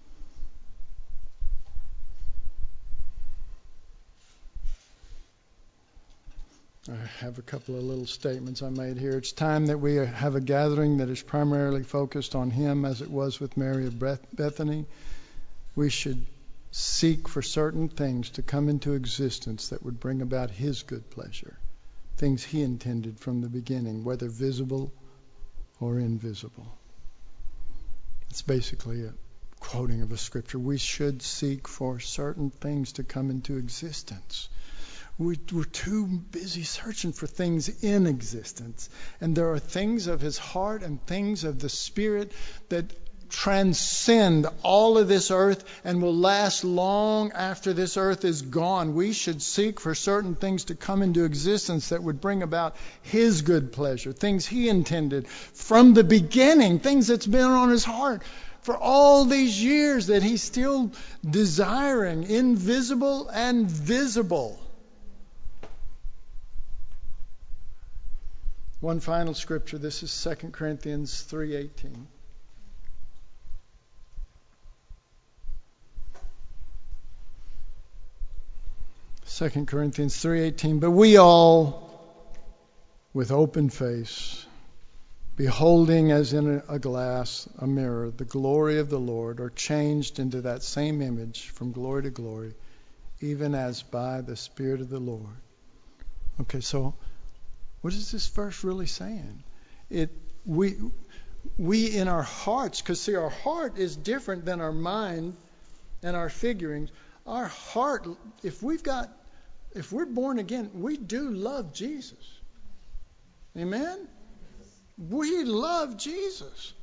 Speaker 1: I have a couple of little statements I made here. It's time that we have a gathering that is primarily focused on him, as it was with Mary of Bethany. We should seek for certain things to come into existence that would bring about his good pleasure, things he intended from the beginning, whether visible or invisible. It's basically a quoting of a scripture. We should seek for certain things to come into existence. We, we're too busy searching for things in existence. And there are things of his heart and things of the Spirit that transcend all of this earth and will last long after this earth is gone. We should seek for certain things to come into existence that would bring about his good pleasure, things he intended from the beginning, things that's been on his heart for all these years that he's still desiring, invisible and visible. One final scripture. This is Second Corinthians three eighteen. Second Corinthians three eighteen. But we all, with open face, beholding as in a glass, a mirror, the glory of the Lord, are changed into that same image from glory to glory, even as by the Spirit of the Lord. Okay, so what is this verse really saying? It we we in our hearts, because see, our heart is different than our mind and our figurings. Our heart, if we've got, if we're born again, we do love Jesus. Amen? We love Jesus.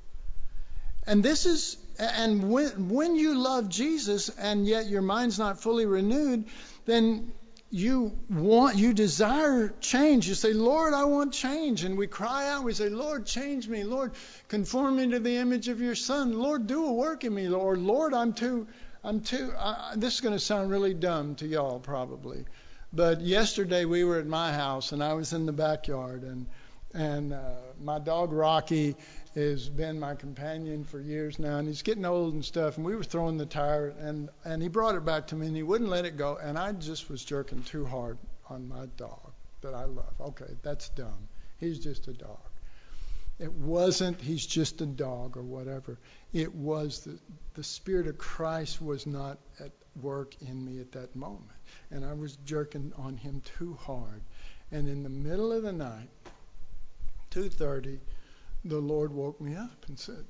Speaker 1: And this is, and when when you love Jesus and yet your mind's not fully renewed, then you want, you desire change. You say, Lord, I want change. And we cry out, we say, Lord, change me. Lord, conform me to the image of your Son. Lord, do a work in me. Lord, Lord, I'm too, I'm too, uh, this is going to sound really dumb to y'all probably. But yesterday we were at my house and I was in the backyard, and and uh, my dog Rocky has been my companion for years now, and he's getting old and stuff. And we were throwing the tire, and, and he brought it back to me, and he wouldn't let it go. And I just was jerking too hard on my dog that I love. Okay, that's dumb. He's just a dog. It wasn't he's just a dog or whatever. It was the, the Spirit of Christ was not at work in me at that moment. And I was jerking on him too hard. And in the middle of the night, two thirty, the Lord woke me up and said,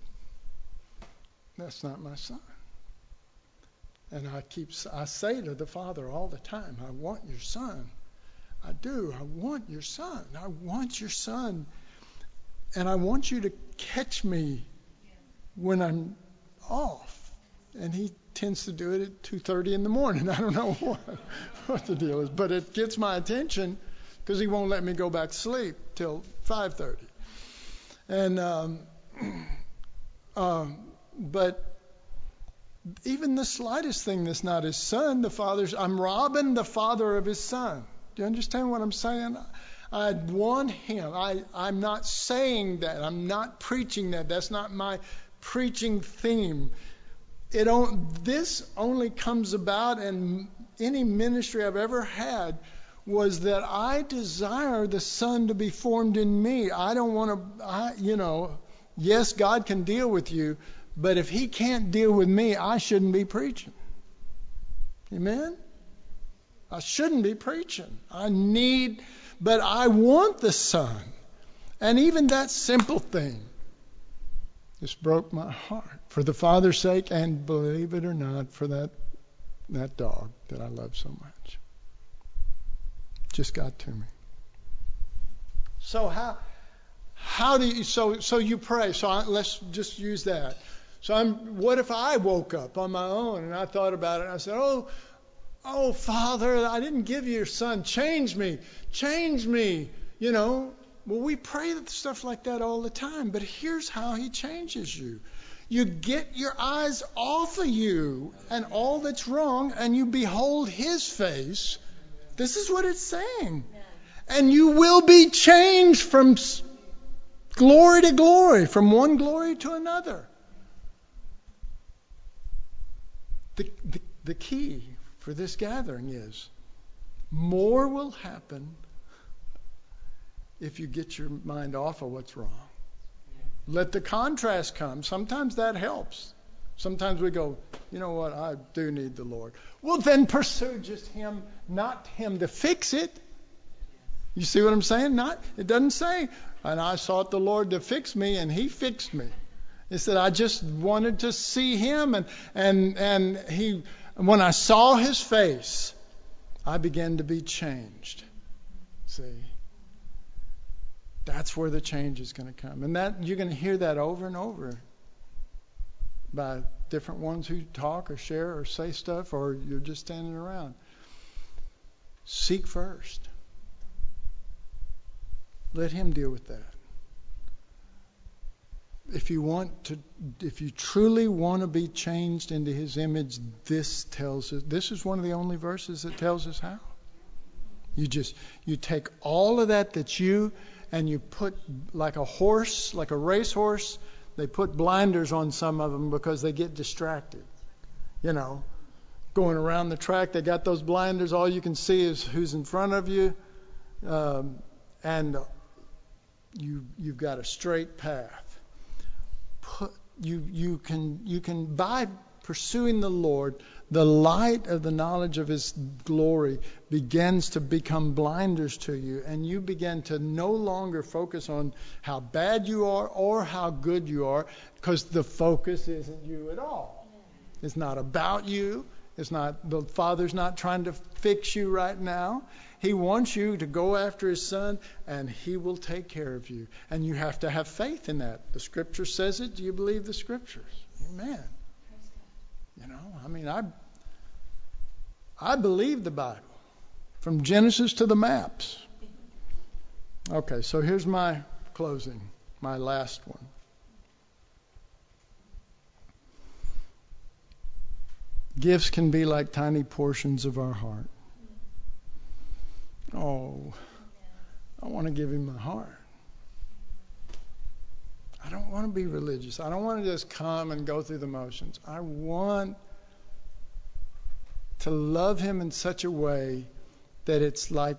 Speaker 1: that's not my son. And I keep, I say to the Father all the time, I want your son. I do. I want your son. I want your son. And I want you to catch me when I'm off. And he tends to do it at two thirty in the morning. I don't know what, what the deal is, but it gets my attention because he won't let me go back to sleep till five thirty. And um, um, but even the slightest thing that's not his son, the father's, I'm robbing the father of his son. Do you understand what I'm saying? I want him. I, I'm not saying that. I'm not preaching that. That's not my preaching theme. It don't, this only comes about, and any ministry I've ever had was that I desire the Son to be formed in me. I don't want to, I, you know, yes, God can deal with you, but if he can't deal with me, I shouldn't be preaching. Amen? I shouldn't be preaching. I need, but I want the Son. And even that simple thing just broke my heart for the Father's sake, and believe it or not, for that that dog that I love so much. Just got to me. So how how do you so so you pray? So I, let's just use that. So I'm, what if I woke up on my own and I thought about it and I said, oh, oh, Father, I didn't give you your son. Change me. Change me. You know, well, we pray stuff like that all the time. But here's how he changes you. You get your eyes off of you and all that's wrong, and you behold his face. This is what it's saying. And you will be changed from glory to glory, from one glory to another. The, the, the key for this gathering is more will happen if you get your mind off of what's wrong. Let the contrast come. Sometimes that helps. Sometimes we go, you know what, I do need the Lord. Well, then pursue just him, not him to fix it. You see what I'm saying? Not. It doesn't say, and I sought the Lord to fix me, and he fixed me. It said, I just wanted to see him, and and and he. When I saw his face, I began to be changed. See? That's where the change is going to come. And that you're going to hear that over and over by different ones who talk or share or say stuff, or you're just standing around. Seek first. Let him deal with that. If you want to, if you truly want to be changed into his image, this tells us, this is one of the only verses that tells us how. You just, you take all of that that's you, and you put, like a horse, like a racehorse, they put blinders on some of them because they get distracted. You know, going around the track, they got those blinders. All you can see is who's in front of you, um, and you you've got a straight path. Put, you you can you can by pursuing the Lord, the light of the knowledge of his glory begins to become blinders to you, and you begin to no longer focus on how bad you are or how good you are, because the focus isn't you at all. It's not about you. It's not, the Father's not trying to fix you right now. He wants you to go after his son, and he will take care of you. And you have to have faith in that. The scripture says it. Do you believe the scriptures? Amen. You know, I mean, I I believe the Bible from Genesis to the maps. Okay, so here's my closing, my last one. Gifts can be like tiny portions of our heart. Oh, I want to give him my heart. I don't want to be religious. I don't want to just come and go through the motions. I want to love him in such a way that it's like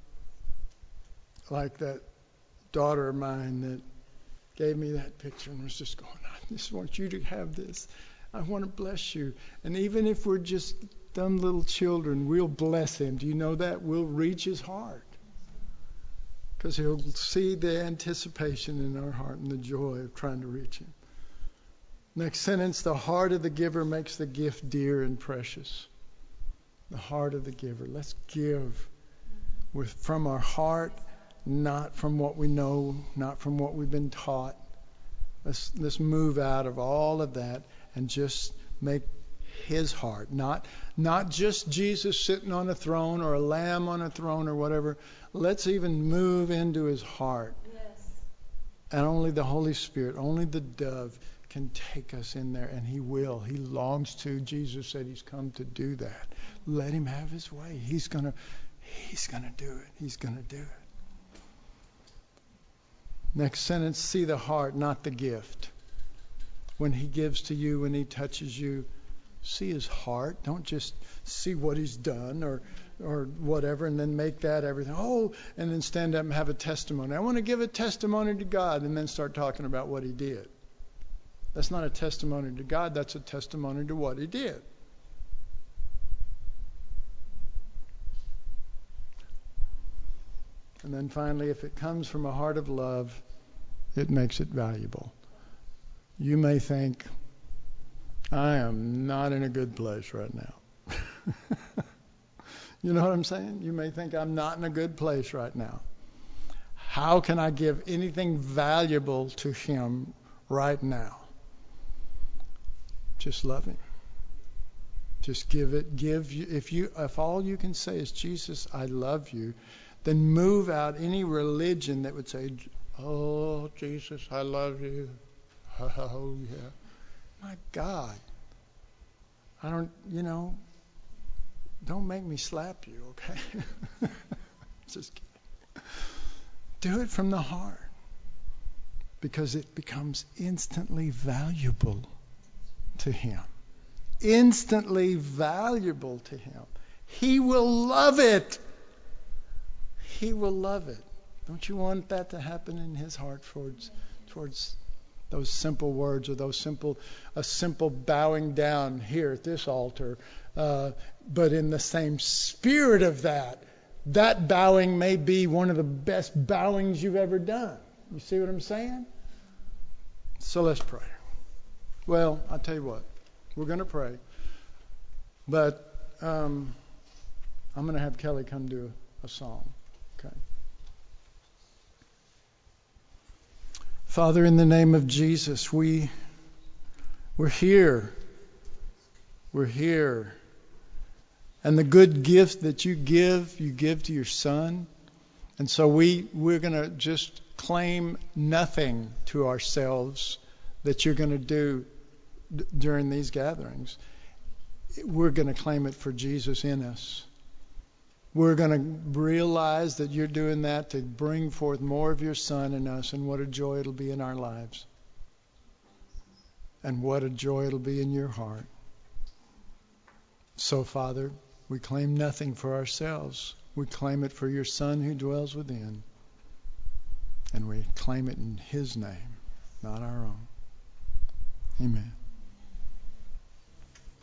Speaker 1: like that daughter of mine that gave me that picture and was just going, I just want you to have this. I want to bless you. And even if we're just dumb little children, we'll bless him. Do you know that? We'll reach his heart. Because he'll see the anticipation in our heart and the joy of trying to reach him. Next sentence, the heart of the giver makes the gift dear and precious. The heart of the giver. Let's give with from our heart, not from what we know, not from what we've been taught. Let's let's move out of all of that and just make his heart. Not not just Jesus sitting on a throne or a lamb on a throne or whatever. Let's even move into his heart. Yes. And only the Holy Spirit, only the dove can take us in there, and he will. He longs to. Jesus said he's come to do that. Let him have his way. He's gonna he's gonna do it. He's gonna do it. Next sentence, see the heart, not the gift. When he gives to you, when he touches you, see his heart. Don't just see what he's done or or whatever and then make that everything. Oh, and then stand up and have a testimony. I want to give a testimony to God and then start talking about what he did. That's not a testimony to God. That's a testimony to what he did. And then finally, if it comes from a heart of love, it makes it valuable. You may think, I am not in a good place right now. You know what I'm saying? You may think I'm not in a good place right now. How can I give anything valuable to him right now? Just love him. Just give it. Give you. If you. If all you can say is Jesus, I love you, then move out any religion that would say, oh Jesus, I love you. Oh yeah. My God. I don't. You know. Don't make me slap you, okay? Just kidding. Do it from the heart, because it becomes instantly valuable to him. Instantly valuable to him. He will love it. He will love it. Don't you want that to happen in his heart towards towards those simple words, or those simple a simple bowing down here at this altar, uh, but in the same spirit of that, that bowing may be one of the best bowings you've ever done. You see what I'm saying? So let's pray. Well, I'll tell you what. We're going to pray. But um, I'm going to have Kelly come do a song. Okay. Father, in the name of Jesus, we, we're here. We're here. And the good gift that you give, you give to your Son. And so we, we're going to just claim nothing to ourselves that you're going to do d- during these gatherings. We're going to claim it for Jesus in us. We're going to realize that you're doing that to bring forth more of your Son in us, and what a joy it'll be in our lives. And what a joy it'll be in your heart. So, Father, we claim nothing for ourselves. We claim it for your Son who dwells within. And we claim it in his name, not our own. Amen.